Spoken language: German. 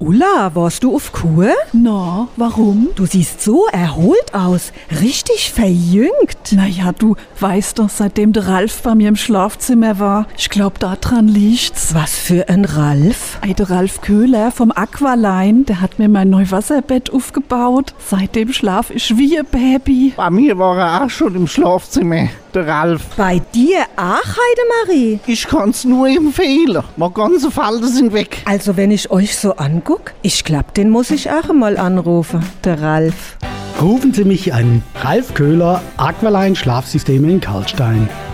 Ulla, warst du auf Kur? Na, warum? Du siehst so erholt aus, richtig verjüngt. Naja, du weißt doch, seitdem der Ralf bei mir im Schlafzimmer war, ich glaub, daran liegt's. Was für ein Ralf? Der Ralf Köhler vom Aqualine, der hat mir mein neues Wasserbett aufgebaut. Seitdem schlaf ich wie ein Baby. Bei mir war er auch schon im Schlafzimmer, der Ralf. Bei dir auch, Heidemarie? Ich kann's nur empfehlen. Meine ganzen Falten sind weg. Also wenn ich euch so anguck, ich glaub, den muss ich auch mal anrufen, der Ralf. Rufen Sie mich an. Ralf Köhler, Aqualine Schlafsysteme in Karlstein.